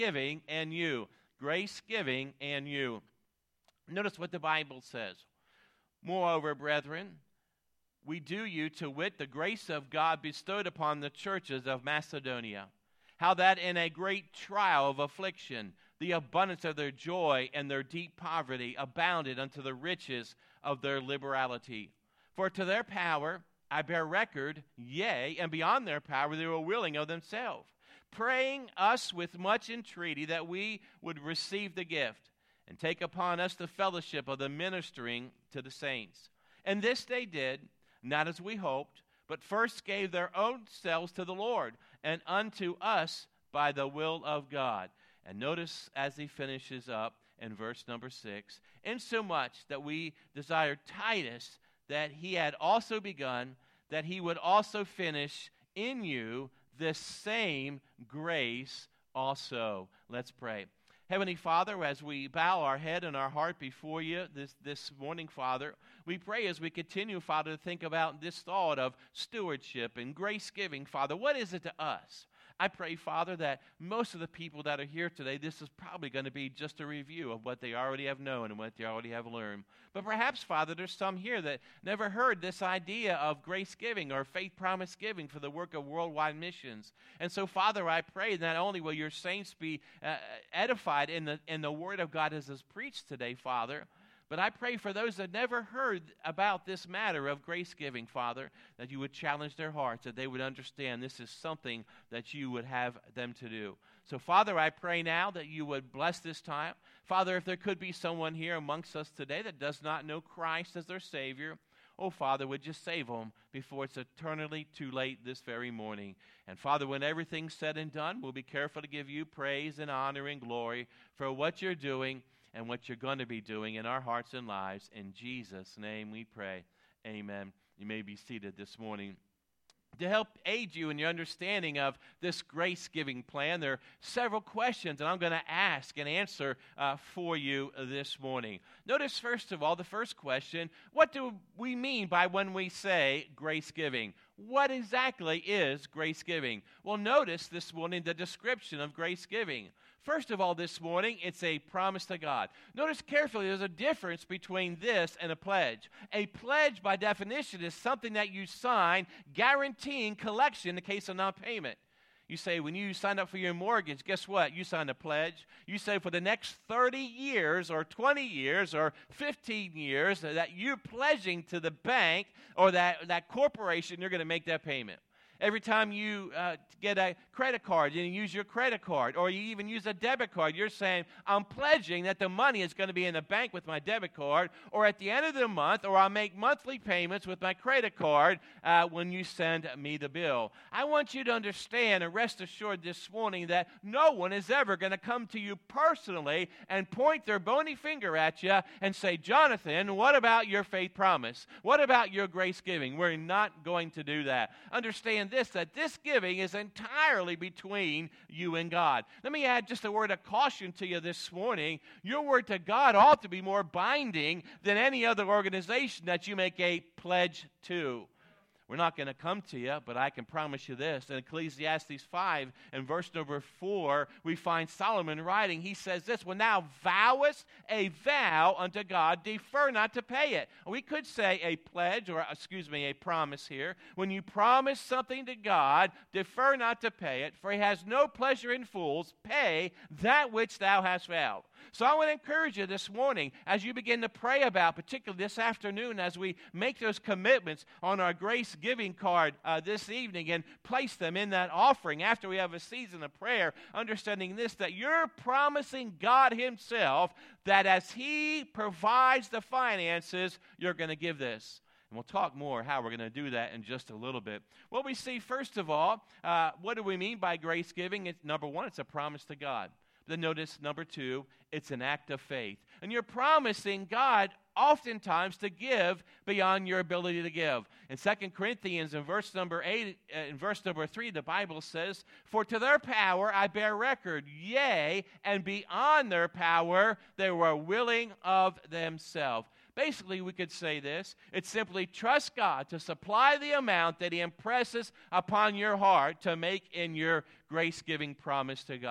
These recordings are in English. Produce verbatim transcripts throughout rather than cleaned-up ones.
giving and you. Grace giving and you. Notice what the Bible says. Moreover, brethren, we do you to wit the grace of God bestowed upon the churches of Macedonia, how that in a great trial of affliction, the abundance of their joy and their deep poverty abounded unto the riches of their liberality. For to their power I bear record, yea, and beyond their power they were willing of themselves, praying us with much entreaty that we would receive the gift, and take upon us the fellowship of the ministering to the saints. And this they did, not as we hoped, but first gave their own selves to the Lord, and unto us by the will of God. And notice as he finishes up in verse number six, insomuch that we desire Titus, that he had also begun, that he would also finish in you this same grace also. Let's pray. Heavenly Father, as we bow our head and our heart before you this, this morning, Father, we pray as we continue, Father, to think about this thought of stewardship and grace giving, Father. What is it to us? I pray, Father, that most of the people that are here today, this is probably going to be just a review of what they already have known and what they already have learned. But perhaps, Father, there's some here that never heard this idea of grace giving or faith promise giving for the work of worldwide missions. And so, Father, I pray not only will your saints be uh, edified in the, in the word of God as is preached today, Father, but I pray for those that never heard about this matter of grace giving, Father, that you would challenge their hearts, that they would understand this is something that you would have them to do. So, Father, I pray now that you would bless this time. Father, if there could be someone here amongst us today that does not know Christ as their Savior, oh, Father, would you save them before it's eternally too late this very morning. And, Father, when everything's said and done, we'll be careful to give you praise and honor and glory for what you're doing and what you're going to be doing in our hearts and lives. In Jesus' name we pray. Amen. You may be seated this morning. To help aid you in your understanding of this grace-giving plan, there are several questions that I'm going to ask and answer uh, for you this morning. Notice, first of all, the first question, what do we mean by when we say grace-giving? What exactly is grace-giving? Well, notice this morning the description of grace-giving. First of all, this morning, it's a promise to God. Notice carefully, there's a difference between this and a pledge. A pledge, by definition, is something that you sign guaranteeing collection in the case of non-payment. You say, when you sign up for your mortgage, guess what? You signed a pledge. You say for the next thirty years or twenty years or fifteen years that you're pledging to the bank or that, that corporation, you're going to make that payment. Every time you uh, get a credit card, you use your credit card, or you even use a debit card, you're saying, I'm pledging that the money is going to be in the bank with my debit card, or at the end of the month, or I'll make monthly payments with my credit card uh, when you send me the bill. I want you to understand and rest assured this morning that no one is ever going to come to you personally and point their bony finger at you and say, Jonathan, what about your faith promise? What about your grace giving? We're not going to do that. Understand this, that this giving is entirely between you and God. Let me add just a word of caution to you this morning. Your word to God ought to be more binding than any other organization that you make a pledge to. We're not going to come to you, but I can promise you this. In Ecclesiastes five and verse number four, we find Solomon writing. He says this, when thou vowest a vow unto God, defer not to pay it. We could say a pledge, or excuse me, a promise here. When you promise something to God, defer not to pay it, for he has no pleasure in fools. Pay that which thou hast vowed. So I want to encourage you this morning as you begin to pray about, particularly this afternoon, as we make those commitments on our grace giving card uh, this evening and place them in that offering after we have a season of prayer, understanding this, that you're promising God himself that as he provides the finances, you're going to give this. And we'll talk more how we're going to do that in just a little bit. Well, we see, first of all, uh, what do we mean by grace giving? It's, number one, it's a promise to God. Then notice, number two, it's an act of faith. And you're promising God oftentimes to give beyond your ability to give. In Second Corinthians, in verse number eight, uh, in verse number three, the Bible says, for to their power I bear record, yea, and beyond their power they were willing of themselves. Basically, we could say this. It's simply trust God to supply the amount that he impresses upon your heart to make in your grace-giving promise to God.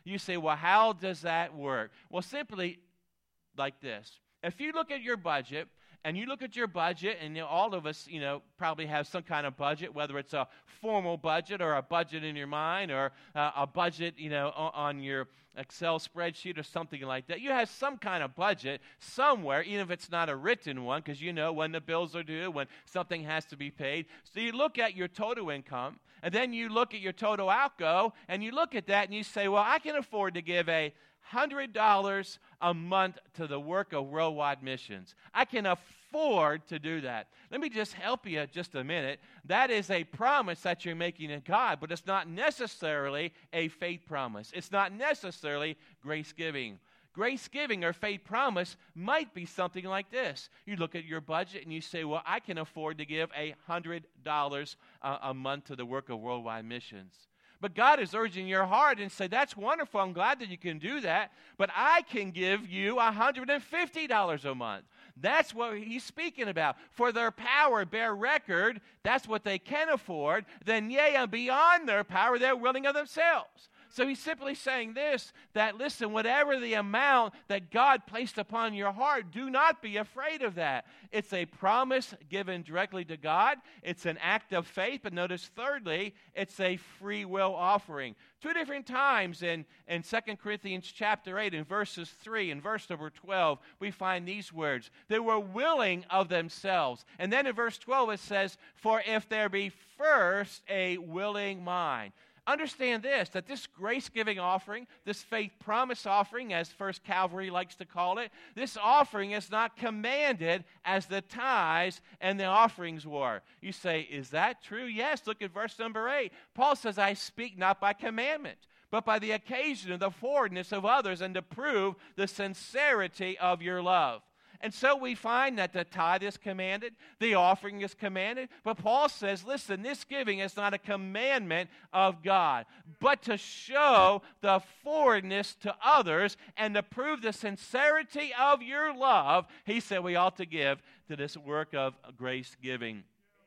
You say, well, how does that work? Well, simply like this. If you look at your budget, and you look at your budget, and you know, all of us, you know, probably have some kind of budget, whether it's a formal budget or a budget in your mind or uh, a budget, you know, on, on your Excel spreadsheet or something like that. You have some kind of budget somewhere, even if it's not a written one, because you know when the bills are due, when something has to be paid. So you look at your total income, and then you look at your total outgo, and you look at that, and you say, well, I can afford to give a one hundred dollars a month to the work of Worldwide Missions. I can afford to do that. Let me just help you just a minute. That is a promise that you're making to God, but it's not necessarily a faith promise. It's not necessarily grace giving. Grace giving or faith promise might be something like this. You look at your budget and you say, well, I can afford to give a one hundred dollars a, a month to the work of Worldwide Missions. But God is urging your heart and say, that's wonderful. I'm glad that you can do that. But I can give you one hundred fifty dollars a month. That's what he's speaking about. For their power bear record, that's what they can afford. Then yea, and beyond their power, they're willing of themselves. So he's simply saying this, that listen, whatever the amount that God placed upon your heart, do not be afraid of that. It's a promise given directly to God. It's an act of faith. But notice thirdly, it's a free will offering. Two different times in, in Second Corinthians chapter eight, in verses three and verse number twelve, we find these words. They were willing of themselves. And then in verse twelve it says, for if there be first a willing mind. Understand this, that this grace-giving offering, this faith promise offering, as First Calvary likes to call it, this offering is not commanded as the tithes and the offerings were. You say, is that true? Yes, look at verse number eight. Paul says, I speak not by commandment, but by the occasion of the forwardness of others, and to prove the sincerity of your love. And so we find that the tithe is commanded, the offering is commanded, but Paul says, listen, this giving is not a commandment of God, but to show the forwardness to others and to prove the sincerity of your love, he said we ought to give to this work of grace giving.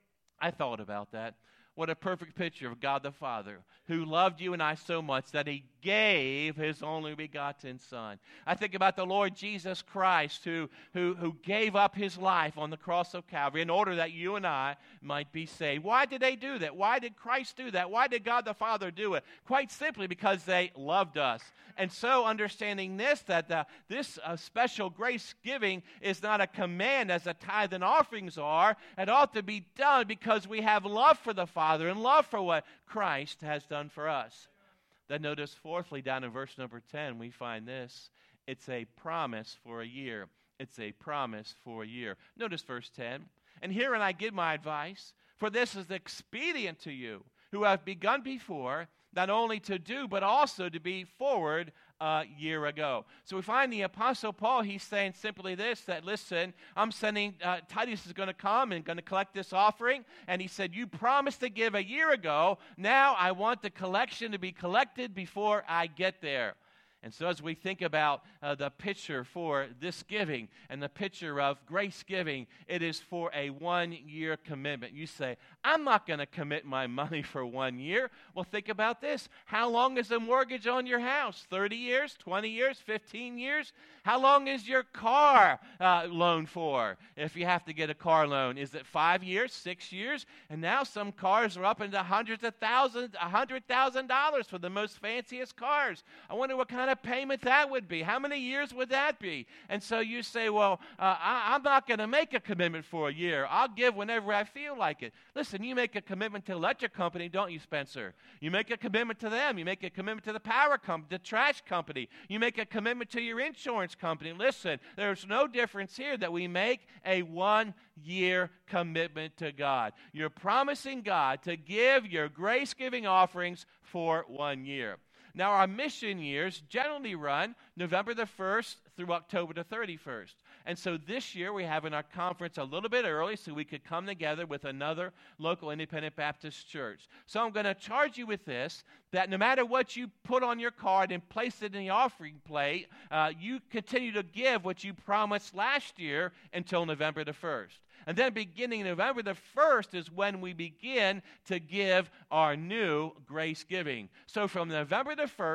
I thought about that. What a perfect picture of God the Father, who loved you and I so much that he gave his only begotten Son. I think about the Lord Jesus Christ, who, who, who gave up his life on the cross of Calvary in order that you and I might be saved. Why did they do that? Why did Christ do that? Why did God the Father do it? Quite simply because they loved us. And so understanding this, that the, this uh, special grace giving is not a command as the tithe and offerings are. It ought to be done because we have love for the Father and love for what Christ has done for us. Then notice fourthly, down in verse number ten, we find this. It's a promise for a year. It's a promise for a year. Notice verse ten. And herein I give my advice, for this is expedient to you, who have begun before, not only to do, but also to be forward a year ago. So we find the Apostle Paul, he's saying simply this, that listen, I'm sending, uh, Titus is going to come and going to collect this offering. And he said, you promised to give a year ago. Now I want the collection to be collected before I get there. And so as we think about uh, the picture for this giving and the picture of grace giving, it is for a one-year commitment. You say, I'm not going to commit my money for one year. Well, think about this. How long is the mortgage on your house? thirty years, twenty years, fifteen years? How long is your car uh, loan for? If you have to get a car loan, is it five years, six years? And now some cars are up into hundreds of thousands, one hundred thousand dollars for the most fanciest cars. I wonder what kind of payment that would be. How many years would that be? And so you say, well, uh, I, I'm not going to make a commitment for a year. I'll give whenever I feel like it. Listen, you make a commitment to the electric company, don't you, Spencer? You make a commitment to them. You make a commitment to the power company, the trash company. You make a commitment to your insurance company. Listen, there's no difference here that we make a one-year commitment to God. You're promising God to give your grace-giving offerings for one year. Now, our mission years generally run November the first through October the thirty-first. And so this year we're having our conference a little bit early so we could come together with another local independent Baptist church. So I'm going to charge you with this, that no matter what you put on your card and place it in the offering plate, uh, you continue to give what you promised last year until November the first. And then beginning November the first is when we begin to give our new grace giving. So from November the first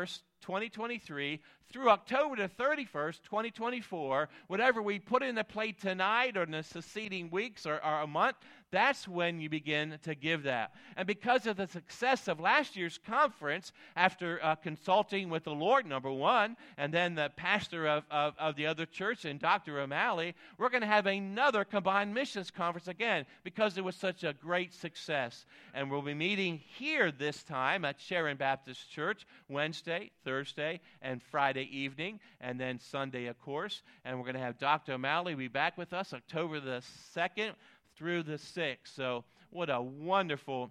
twenty twenty-three, through October the thirty-first, twenty twenty-four, whatever we put in the plate tonight or in the succeeding weeks or, or a month, that's when you begin to give that. And because of the success of last year's conference, after uh, consulting with the Lord, number one, and then the pastor of, of, of the other church and Doctor O'Malley, we're going to have another combined missions conference again because it was such a great success. And we'll be meeting here this time at Sharon Baptist Church Wednesday, Thursday, and Friday evening, and then Sunday, of course. And we're going to have Doctor O'Malley be back with us October the second through the sixth. So what a wonderful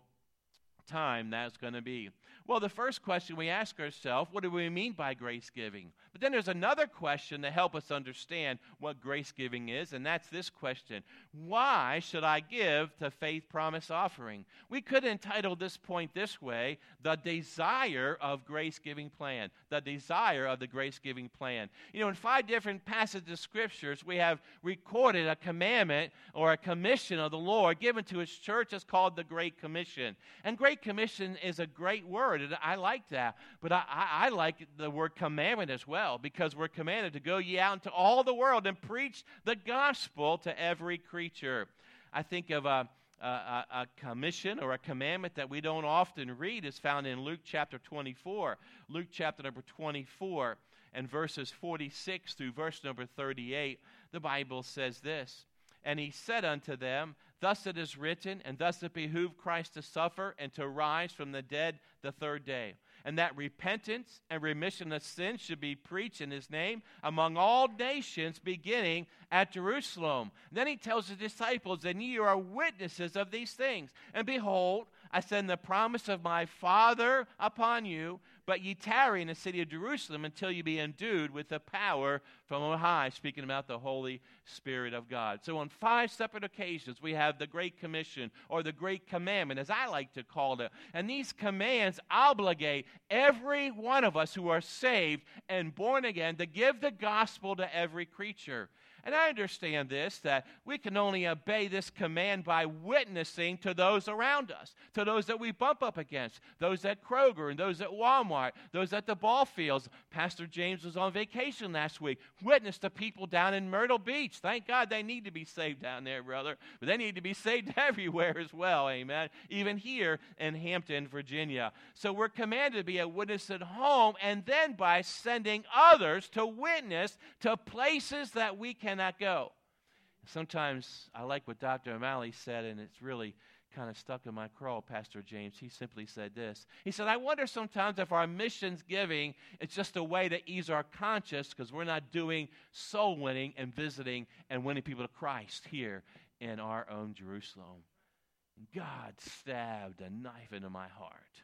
time that's going to be. Well, the first question we ask ourselves, what do we mean by grace giving? But then there's another question to help us understand what grace giving is, and that's this question. Why should I give to Faith Promise Offering? We could entitle this point this way, the desire of grace giving plan. The desire of the grace giving plan. You know, in five different passages of scriptures, we have recorded a commandment or a commission of the Lord given to his church. It's called the Great Commission. And Great Commission is a great word. And I like that, but I, I, I like the word commandment as well, because we're commanded to go ye out into all the world and preach the gospel to every creature. I think of a, a, a commission or a commandment that we don't often read is found in Luke chapter twenty-four. Luke chapter number twenty-four and verses forty-six through verse number thirty-eight, the Bible says this, "And he said unto them, Thus it is written, and thus it behooved Christ to suffer and to rise from the dead the third day, and that repentance and remission of sins should be preached in his name among all nations, beginning at Jerusalem." And then he tells his disciples, "And ye are witnesses of these things. And behold, I send the promise of my Father upon you, but ye tarry in the city of Jerusalem until ye be endued with the power from on high," speaking about the Holy Spirit of God. So on five separate occasions, we have the Great Commission, or the Great Commandment, as I like to call it. And these commands obligate every one of us who are saved and born again to give the gospel to every creature. And I understand this, that we can only obey this command by witnessing to those around us, to those that we bump up against, those at Kroger and those at Walmart, those at the ball fields. Pastor James was on vacation last week, witnessed to people down in Myrtle Beach. Thank God they need to be saved down there, brother. But they need to be saved everywhere as well, amen, even here in Hampton, Virginia. So we're commanded to be a witness at home, and then by sending others to witness to places that we can not go. Sometimes I like what Doctor O'Malley said, and it's really kind of stuck in my craw, Pastor James. He simply said this. He said, "I wonder sometimes if our missions giving is just a way to ease our conscience because we're not doing soul winning and visiting and winning people to Christ here in our own Jerusalem." God stabbed a knife into my heart.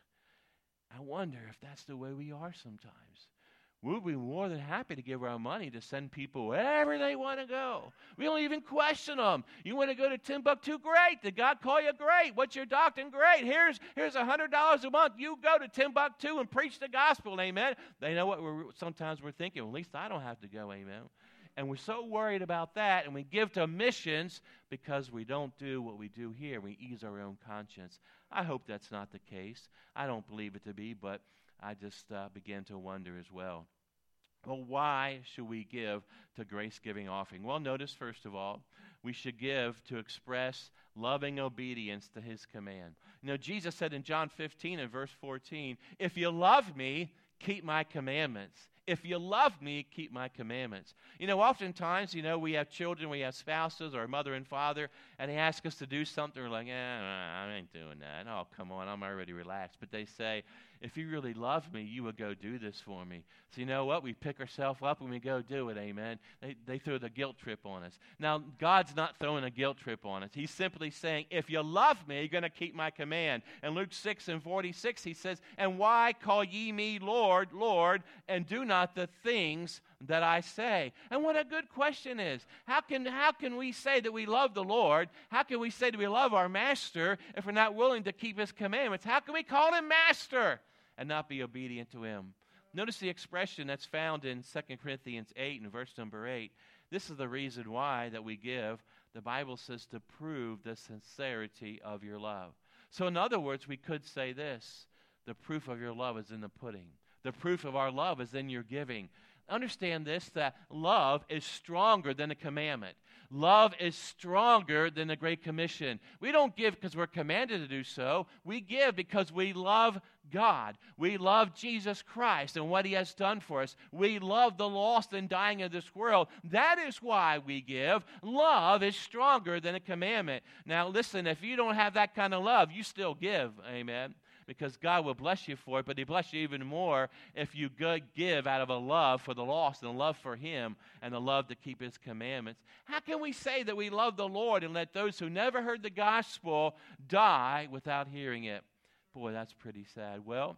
I wonder if that's the way we are sometimes. We'll be more than happy to give our money to send people wherever they want to go. We don't even question them. You want to go to Timbuktu? Great. Did God call you? Great. What's your doctrine? Great. Here's here's one hundred dollars a month. You go to Timbuktu and preach the gospel. Amen. They know what we're sometimes we're thinking. Well, at least I don't have to go. Amen. And we're so worried about that, and we give to missions because we don't do what we do here. We ease our own conscience. I hope that's not the case. I don't believe it to be, but I just uh, began to wonder as well. Well, why should we give to grace-giving offering? Well, notice, first of all, we should give to express loving obedience to his command. You know, Jesus said in John fifteen and verse fourteen, "If you love me, keep my commandments. If you love me, keep my commandments." You know, oftentimes, you know, we have children, we have spouses or mother and father, and they ask us to do something. We're like, eh, I ain't doing that. Oh, come on, I'm already relaxed. But they say, if you really love me, you would go do this for me. So you know what? We pick ourselves up and we go do it, amen. They, they throw the guilt trip on us. Now, God's not throwing a guilt trip on us. He's simply saying, if you love me, you're going to keep my command. In Luke six and forty-six, he says, "And why call ye me Lord, Lord, and do not the things that I say?" And what a good question is. How can, how can we say that we love the Lord? How can we say that we love our master if we're not willing to keep his commandments? How can we call him master and not be obedient to him? Notice the expression that's found in Second Corinthians eight and verse number eight. This is the reason why that we give. The Bible says to prove the sincerity of your love. So in other words, we could say this: the proof of your love is in the pudding. The proof of our love is in your giving. Understand this, that love is stronger than a commandment. Love is stronger than the Great Commission. We don't give because we're commanded to do so. We give because we love God. We love Jesus Christ and what He has done for us. We love the lost and dying of this world. That is why we give. Love is stronger than a commandment. Now listen, if you don't have that kind of love, you still give. Amen. Because God will bless you for it, but He bless you even more if you give out of a love for the lost and a love for Him and a love to keep His commandments. How can we say that we love the Lord and let those who never heard the gospel die without hearing it? Boy, that's pretty sad. Well,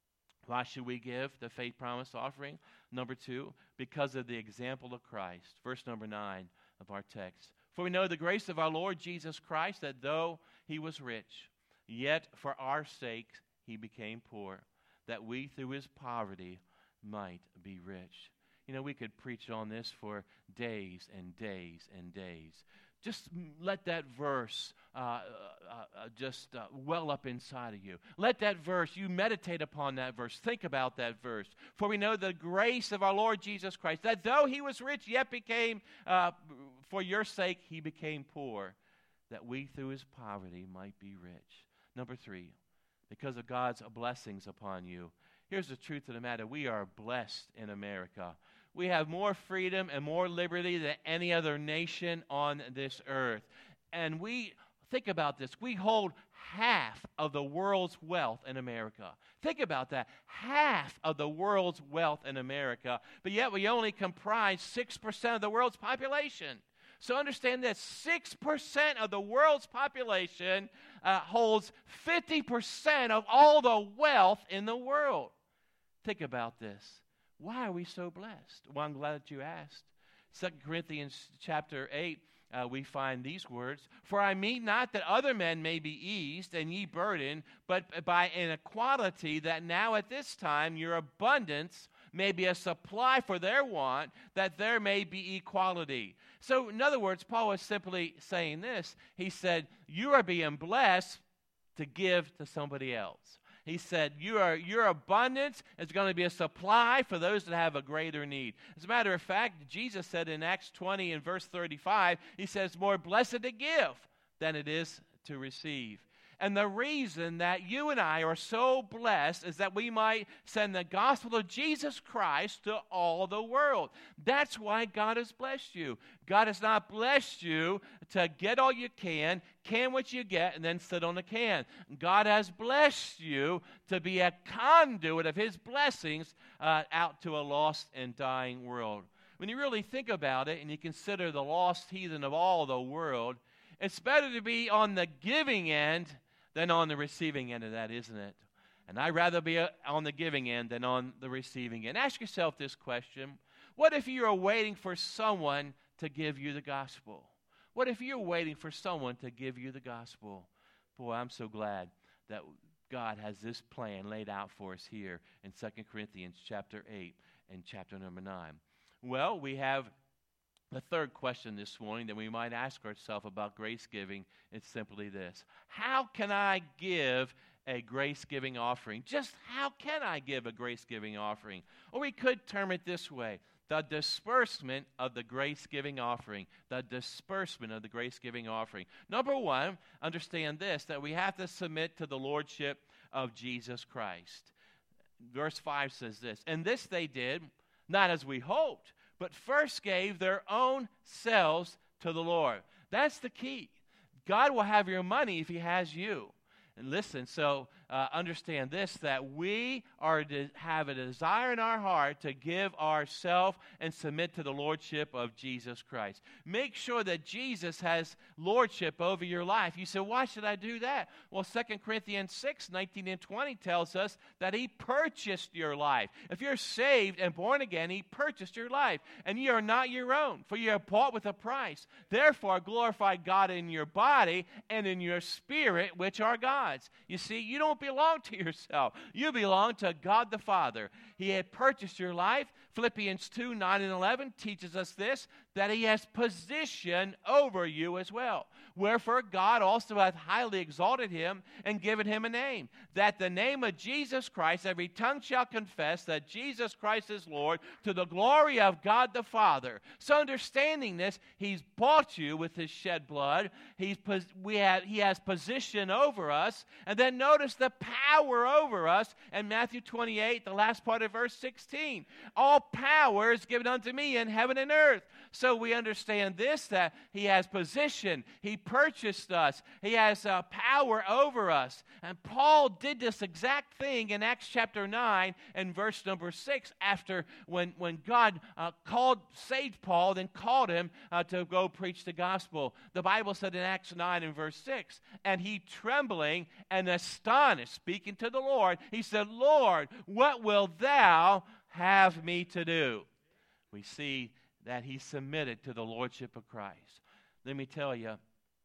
why should we give the faith promise offering? Number two, because of the example of Christ. Verse number nine of our text. For we know the grace of our Lord Jesus Christ, that though He was rich, yet for our sake He became poor, that we through His poverty might be rich. You know, we could preach on this for days and days and days. Just let that verse uh, uh, uh, just uh, well up inside of you. Let that verse, you meditate upon that verse. Think about that verse. For we know the grace of our Lord Jesus Christ, that though He was rich, yet became, uh, for your sake He became poor, that we through His poverty might be rich. Number three, because of God's blessings upon you. Here's the truth of the matter. We are blessed in America. We have more freedom and more liberty than any other nation on this earth. And we, think about this, we hold half of the world's wealth in America. Think about that. Half of the world's wealth in America. But yet we only comprise six percent of the world's population. So understand that six percent of the world's population uh, holds fifty percent of all the wealth in the world. Think about this. Why are we so blessed? Well, I'm glad that you asked. Second Corinthians chapter eight, uh, we find these words. For I mean not that other men may be eased and ye burdened, but by inequality that now at this time your abundance may be a supply for their want, that there may be equality. So, in other words, Paul was simply saying this. He said, you are being blessed to give to somebody else. He said, you are, your abundance is going to be a supply for those that have a greater need. As a matter of fact, Jesus said in Acts twenty and verse thirty-five, He says, more blessed to give than it is to receive. And the reason that you and I are so blessed is that we might send the gospel of Jesus Christ to all the world. That's why God has blessed you. God has not blessed you to get all you can, can what you get, and then sit on the can. God has blessed you to be a conduit of His blessings uh, out to a lost and dying world. When you really think about it and you consider the lost heathen of all the world, it's better to be on the giving end than on the receiving end of that, isn't it? And I'd rather be on the giving end than on the receiving end. Ask yourself this question. What if you are waiting for someone to give you the gospel? What if you're waiting for someone to give you the gospel? Boy, I'm so glad that God has this plan laid out for us here in Second Corinthians chapter eight and chapter number nine. Well, we have the third question this morning that we might ask ourselves about grace giving is simply this. How can I give a grace-giving offering? Just how can I give a grace-giving offering? Or we could term it this way, the disbursement of the grace-giving offering. The disbursement of the grace-giving offering. Number one, understand this, that we have to submit to the lordship of Jesus Christ. Verse five says this, and this they did, not as we hoped, but first gave their own selves to the Lord. That's the key. God will have your money if He has you. And listen, so uh, understand this, that we are to have a desire in our heart to give ourselves and submit to the lordship of Jesus Christ. Make sure that Jesus has lordship over your life. You say, why should I do that? Well, Second Corinthians six, nineteen and twenty tells us that He purchased your life. If you're saved and born again, He purchased your life. And you are not your own, for you are bought with a price. Therefore, glorify God in your body and in your spirit, which are God's. You see, you don't belong to yourself. You belong to God the Father. He had purchased your life Philippians two, nine and eleven teaches us this, that he has position over you as well. Wherefore God also hath highly exalted him and given him a name, that the name of Jesus Christ every tongue shall confess that Jesus Christ is Lord, to the glory of God the Father. So understanding this, he's bought you with his shed blood. He's we have, he has position over us. And then notice the power over us in Matthew twenty-eight, the last part of verse sixteen. All power is given unto me in heaven and earth. So we understand this, that he has position. He purchased us. He has uh, power over us. And Paul did this exact thing in Acts chapter nine and verse number six, after when, when God uh, called, saved Paul, then called him uh, to go preach the gospel. The Bible said in Acts nine and verse six, and he trembling and astonished, speaking to the Lord, he said, Lord, what wilt thou have me to do? We see that he submitted to the lordship of Christ. Let me tell you,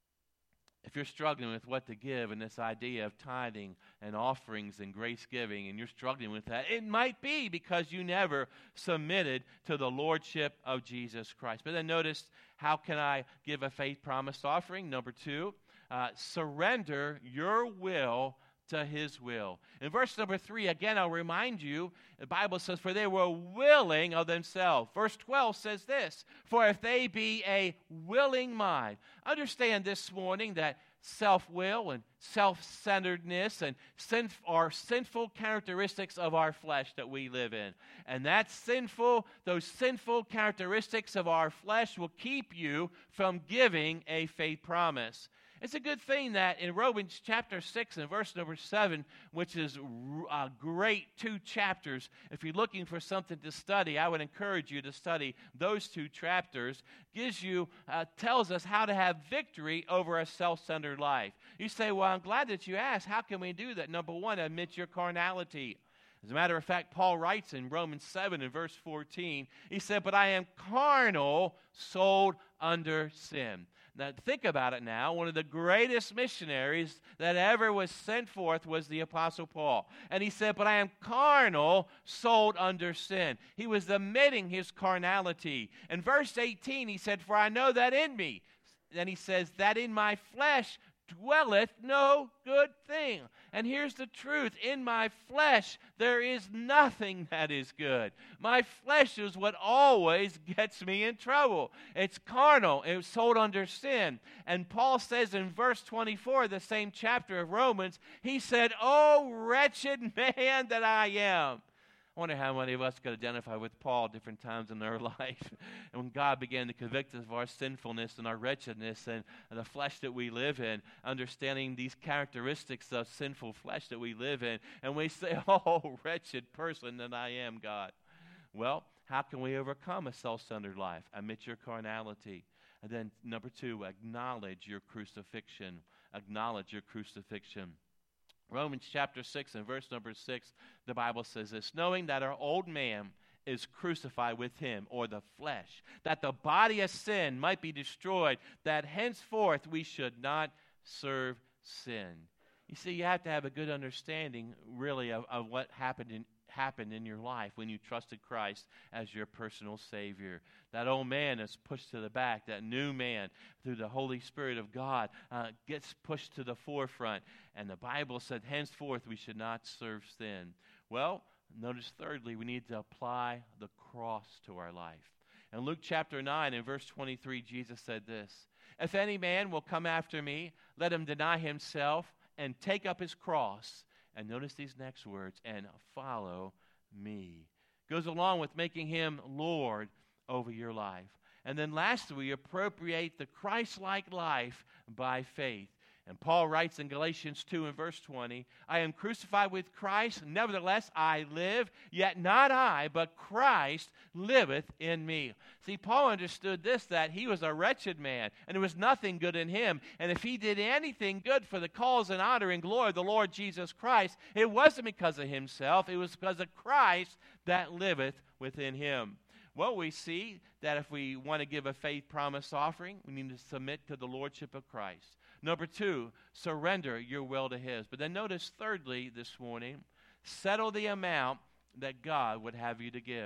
if you're struggling with what to give and this idea of tithing and offerings and grace giving, and you're struggling with that, it might be because you never submitted to the lordship of Jesus Christ. But then notice, how can I give a faith promise offering? Number two, uh, surrender your will to his will. In verse number three, again, I'll remind you, the Bible says, for they were willing of themselves. Verse twelve says this, for if they be a willing mind. Understand this morning that self-will and self-centeredness and sin are sinful characteristics of our flesh that we live in. And that sinful, those sinful characteristics of our flesh will keep you from giving a faith promise. It's a good thing that in Romans chapter six and verse number seven, which is a great two chapters, if you're looking for something to study, I would encourage you to study those two chapters, gives you, uh, tells us how to have victory over a self-centered life. You say, well, I'm glad that you asked. How can we do that? Number one, admit your carnality. As a matter of fact, Paul writes in Romans seven and verse fourteen, he said, but I am carnal, sold under sin. Now, think about it now. One of the greatest missionaries that ever was sent forth was the Apostle Paul. And he said, but I am carnal, sold under sin. He was admitting his carnality. In verse eighteen, he said, for I know that in me. Then he says, that in my flesh dwelleth no good thing. And here's the truth. In my flesh, there is nothing that is good. My flesh is what always gets me in trouble. It's carnal. It's sold under sin. And Paul says in verse twenty-four, the same chapter of Romans, he said, oh, wretched man that I am. I wonder how many of us could identify with Paul at different times in their life. And when God began to convict us of our sinfulness and our wretchedness and, and the flesh that we live in, understanding these characteristics of sinful flesh that we live in, and we say, oh, wretched person that I am, God. Well, how can we overcome a self-centered life? Admit your carnality. And then number two, acknowledge your crucifixion. Acknowledge your crucifixion. Romans chapter six and verse number six, the Bible says this, knowing that our old man is crucified with him, or the flesh, that the body of sin might be destroyed, that henceforth we should not serve sin. You see, you have to have a good understanding, really, of, of what happened in happened in your life when you trusted Christ as your personal Savior. That old man is pushed to the back. That new man, through the Holy Spirit of God, uh, gets pushed to the forefront. And the Bible said, henceforth we should not serve sin. Well, notice thirdly, we need to apply the cross to our life. In Luke chapter nine and verse twenty-three, Jesus said this, if any man will come after me, let him deny himself and take up his cross. And notice these next words, and follow me. Goes along with making him Lord over your life. And then lastly, we appropriate the Christ-like life by faith. And Paul writes in Galatians two and verse twenty, I am crucified with Christ, nevertheless I live, yet not I, but Christ liveth in me. See, Paul understood this, that he was a wretched man, and there was nothing good in him. And if he did anything good for the cause and honor and glory of the Lord Jesus Christ, it wasn't because of himself, it was because of Christ that liveth within him. Well, we see that if we want to give a faith promise offering, we need to submit to the lordship of Christ. Number two, surrender your will to his. But then notice thirdly this morning, settle the amount that God would have you to give.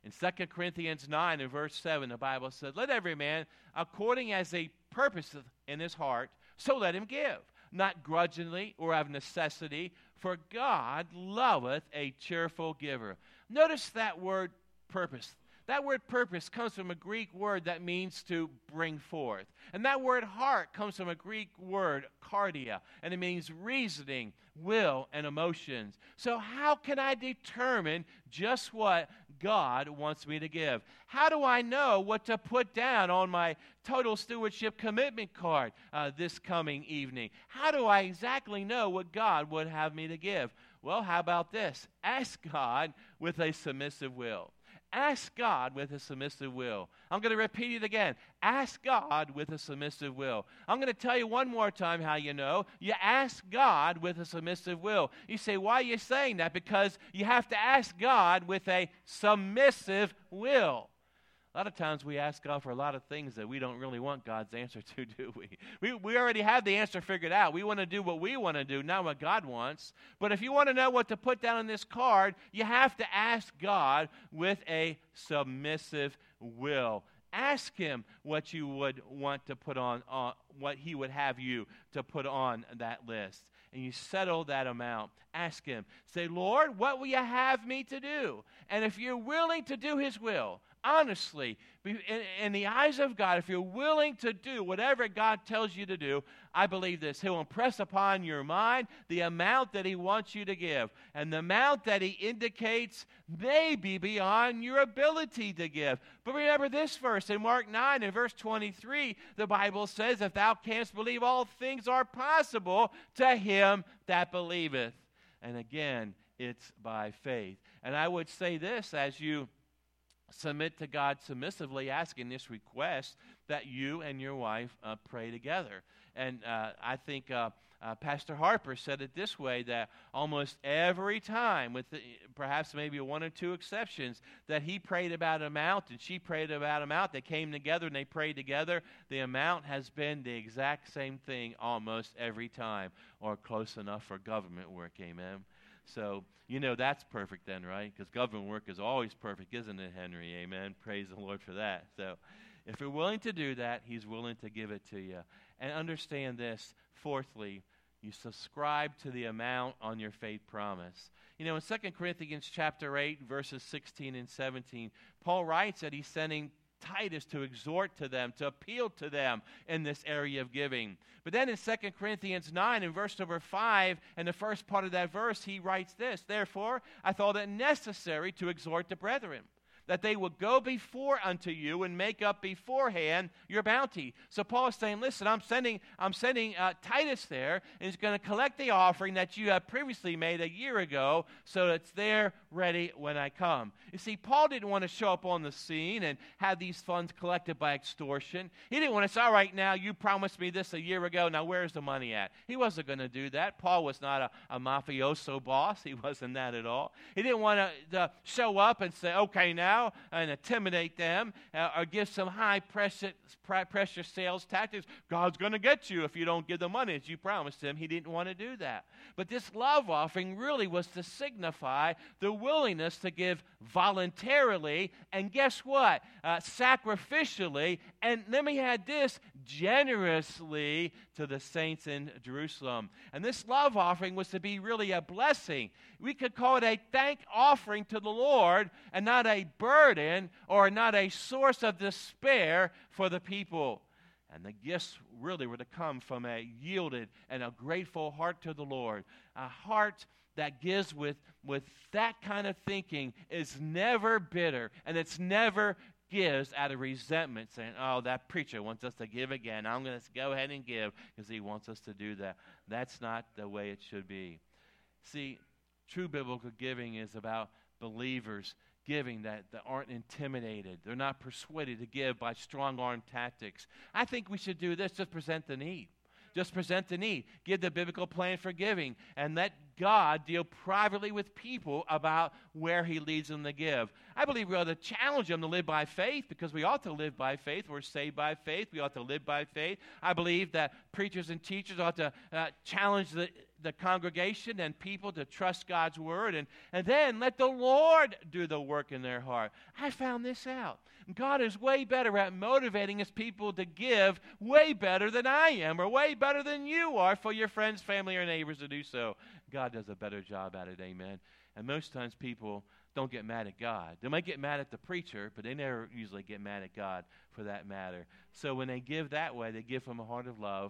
In Second Corinthians nine and verse seven, the Bible says, let every man, according as he purposeth in his heart, so let him give, not grudgingly or of necessity, for God loveth a cheerful giver. Notice that word purpose. That word purpose comes from a Greek word that means to bring forth. And that word heart comes from a Greek word, cardia, and it means reasoning, will, and emotions. So how can I determine just what God wants me to give? How do I know what to put down on my total stewardship commitment card uh, this coming evening? How do I exactly know what God would have me to give? Well, how about this? Ask God with a submissive will. Ask God with a submissive will. I'm going to repeat it again. Ask God with a submissive will. I'm going to tell you one more time how you know. You ask God with a submissive will. You say, why are you saying that? Because you have to ask God with a submissive will. A lot of times we ask God for a lot of things that we don't really want God's answer to, do we? We, we already have the answer figured out. We want to do what we want to do, not what God wants. But if you want to know what to put down on this card, you have to ask God with a submissive will. Ask Him what you would want to put on, uh, what He would have you to put on that list. And you settle that amount. Ask Him. Say, Lord, what will you have me to do? And if you're willing to do His will, honestly, in, in the eyes of God, if you're willing to do whatever God tells you to do, I believe this. He'll impress upon your mind the amount that He wants you to give. And the amount that He indicates may be beyond your ability to give. But remember this verse in Mark nine and verse twenty-three, the Bible says, if thou canst believe, all things are possible to him that believeth. And again, it's by faith. And I would say this as you submit to God submissively, asking this request that you and your wife uh, pray together. And uh, I think uh, uh, Pastor Harper said it this way, that almost every time, with the, perhaps maybe one or two exceptions, that he prayed about an amount and she prayed about an amount, they came together and they prayed together, the amount has been the exact same thing almost every time, or close enough for government work, amen? So, you know that's perfect then, right? Because government work is always perfect, isn't it, Henry? Amen. Praise the Lord for that. So, if you're willing to do that, He's willing to give it to you. And understand this, fourthly, you subscribe to the amount on your faith promise. You know, in Second Corinthians chapter eight, verses sixteen and seventeen, Paul writes that he's sending Titus to exhort to them, to appeal to them in this area of giving. But then in Second Corinthians nine, in verse number five, and the first part of that verse, he writes this, therefore, I thought it necessary to exhort the brethren, that they would go before unto you and make up beforehand your bounty. So Paul is saying, listen, I'm sending I'm sending uh, Titus there, and he's going to collect the offering that you have previously made a year ago, so it's there ready when I come. You see, Paul didn't want to show up on the scene and have these funds collected by extortion. He didn't want to say, all right, now you promised me this a year ago, now where's the money at? He wasn't going to do that. Paul was not a, a mafioso boss. He wasn't that at all. He didn't want to uh, show up and say, okay, now, and intimidate them uh, or give some high pressure, pressure sales tactics. God's going to get you if you don't give the money as you promised him. He didn't want to do that. But this love offering really was to signify the willingness to give voluntarily, and guess what? Uh, sacrificially, and let me add this, generously to the saints in Jerusalem. And this love offering was to be really a blessing. We could call it a thank offering to the Lord and not a burden or not a source of despair for the people. And the gifts really were to come from a yielded and a grateful heart to the Lord. A heart that gives with, with that kind of thinking is never bitter, and it's never gives out of resentment, saying, oh, that preacher wants us to give again. I'm going to go ahead and give because he wants us to do that. That's not the way it should be. See, true biblical giving is about believers giving that, that aren't intimidated. They're not persuaded to give by strong-arm tactics. I think we should do this, just present the need. Just present the need. Give the biblical plan for giving, and let God deal privately with people about where He leads them to give. I believe we ought to challenge them to live by faith, because we ought to live by faith. We're saved by faith. We ought to live by faith. I believe that preachers and teachers ought to uh, challenge the the congregation and people to trust God's word, and, and then let the Lord do the work in their heart. I found this out. God is way better at motivating his people to give, way better than I am, or way better than you are for your friends, family, or neighbors to do so. God does a better job at it, amen. And most times people don't get mad at God. They might get mad at the preacher, but they never usually get mad at God for that matter. So when they give that way, they give from a heart of love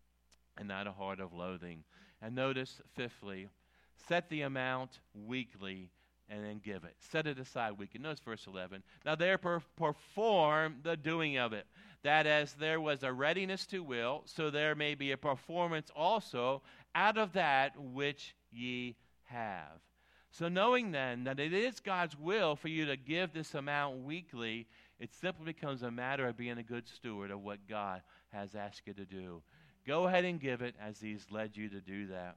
and not a heart of loathing. And notice, fifthly, set the amount weekly and then give it. Set it aside weekly. Notice verse eleven. Now therefore perform the doing of it, that as there was a readiness to will, so there may be a performance also out of that which ye have. So knowing then that it is God's will for you to give this amount weekly, it simply becomes a matter of being a good steward of what God has asked you to do. Go ahead and give it as he's led you to do that.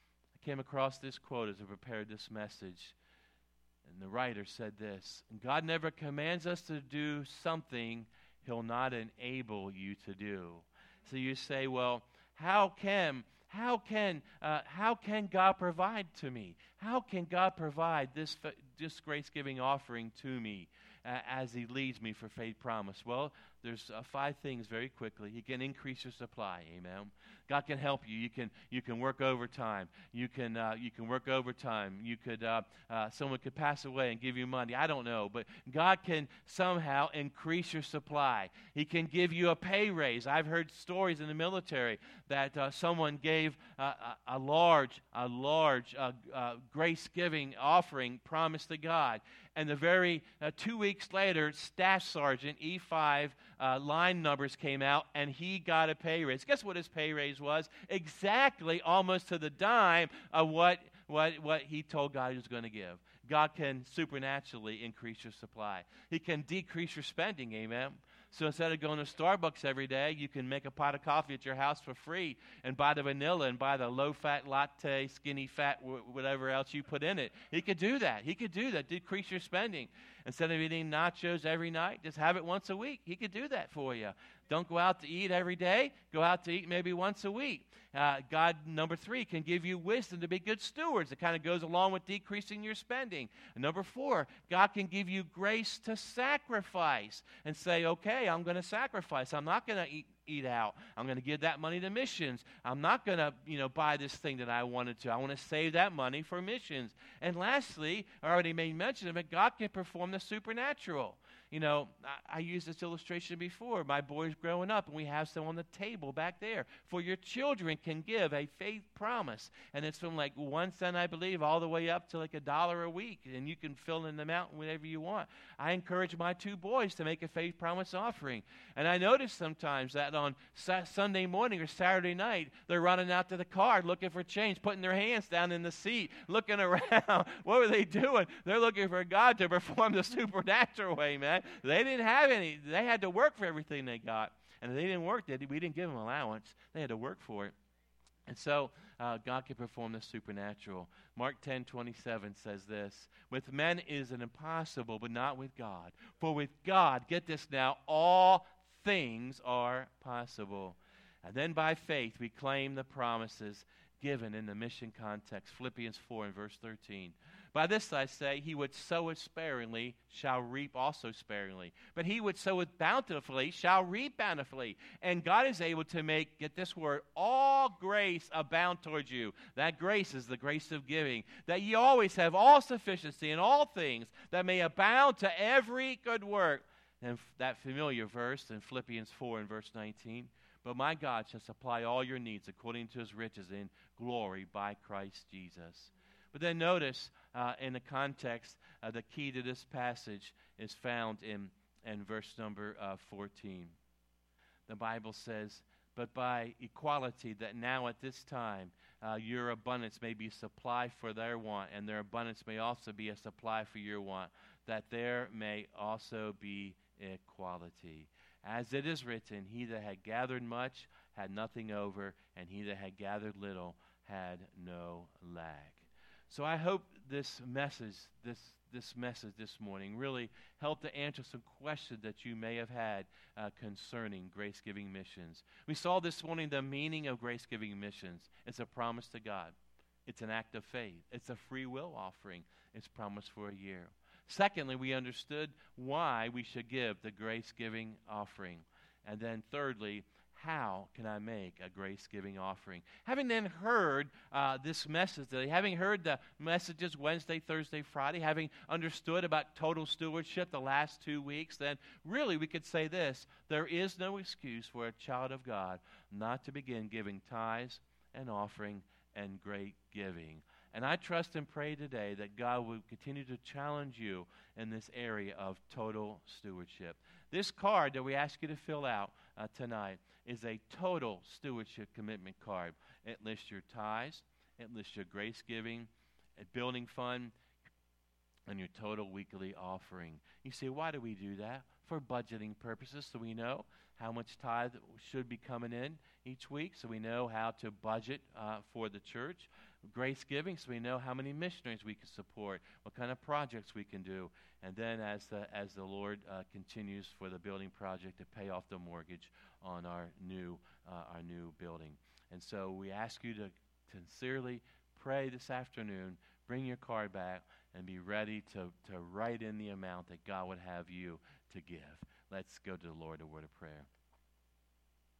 I came across this quote as I prepared this message. And the writer said this: God never commands us to do something he'll not enable you to do. So you say, well, how can how can uh, how can God provide to me? How can God provide this this grace-giving offering to me uh, as he leads me for faith promise? Well, there's uh, five things very quickly. He can increase your supply, amen. God can help you. You can you can work overtime. You can uh, you can work overtime. You could uh, uh, someone could pass away and give you money. I don't know, but God can somehow increase your supply. He can give you a pay raise. I've heard stories in the military that uh, someone gave uh, a, a large a large uh, uh, grace-giving offering promise to God, and the very uh, two weeks later, Staff Sergeant E five uh, line numbers came out, and he got a pay raise. Guess what his pay raise was? Exactly, almost to the dime of what what what he told God he was going to give. God can supernaturally increase your supply. He can decrease your spending, amen. So instead of going to Starbucks every day, you can make a pot of coffee at your house for free and buy the vanilla and buy the low-fat latte, skinny fat, whatever else you put in it. He could do that. He could do that, decrease your spending. Instead of eating nachos every night, just have it once a week. He could do that for you. Don't go out to eat every day. Go out to eat maybe once a week. Uh, God, number three, can give you wisdom to be good stewards. It kind of goes along with decreasing your spending. And number four, God can give you grace to sacrifice and say, okay, I'm going to sacrifice. I'm not going to eat eat out. I'm going to give that money to missions. I'm not going to, you know, buy this thing that I wanted to. I want to save that money for missions. And lastly, I already made mention of it, God can perform the supernatural. You know, I, I used this illustration before. My boys growing up, and we have some on the table back there. For your children can give a faith promise. And it's from like one cent, I believe, all the way up to like a dollar a week. And you can fill in the amount whenever you want. I encourage my two boys to make a faith promise offering. And I notice sometimes that on sa- Sunday morning or Saturday night, they're running out to the car looking for change, putting their hands down in the seat, looking around. What were they doing? They're looking for God to perform the supernatural way, man. They didn't have any. They had to work for everything they got. And if they didn't work, they, we didn't give them allowance. They had to work for it. And so uh, God can perform the supernatural. Mark ten twenty-seven says this: with men is it impossible, but not with God. For with God, get this now, all things are possible. And then by faith we claim the promises given in the mission context. Philippians four and verse thirteen. By this I say, he would sow it sparingly shall reap also sparingly. But he would sow it bountifully shall reap bountifully. And God is able to make, get this word, all grace abound towards you. That grace is the grace of giving. That ye always have all sufficiency in all things, that may abound to every good work. And that familiar verse in Philippians four and verse nineteen. But my God shall supply all your needs according to his riches in glory by Christ Jesus. But then notice uh, in the context, uh, the key to this passage is found in, in verse number uh, fourteen. The Bible says, but by equality, that now at this time uh, your abundance may be supply for their want, and their abundance may also be a supply for your want, that there may also be equality. As it is written, he that had gathered much had nothing over, and he that had gathered little had no lack. So I hope this message, this this message this morning really helped to answer some questions that you may have had uh, concerning Grace-Giving Missions. We saw this morning the meaning of Grace-Giving Missions. It's a promise to God. It's an act of faith. It's a free will offering. It's promised for a year. Secondly, we understood why we should give the grace-giving offering. And then thirdly, how can I make a grace-giving offering? Having then heard uh, this message today, having heard the messages Wednesday, Thursday, Friday, having understood about total stewardship the last two weeks, then really we could say this: there is no excuse for a child of God not to begin giving tithes and offering and great giving. And I trust and pray today that God will continue to challenge you in this area of total stewardship. This card that we ask you to fill out uh, tonight is a total stewardship commitment card. It lists your tithes, it lists your grace giving, a building fund, and your total weekly offering. You say, why do we do that? For budgeting purposes, so we know how much tithe should be coming in each week, so we know how to budget uh, for the church. Grace giving, so we know how many missionaries we can support, what kind of projects we can do, and then as the as the Lord uh, continues for the building project to pay off the mortgage on our new uh, our new building. And so we ask you to sincerely pray this afternoon, bring your card back, and be ready to to write in the amount that God would have you to give. Let's go to the Lord in a word of prayer.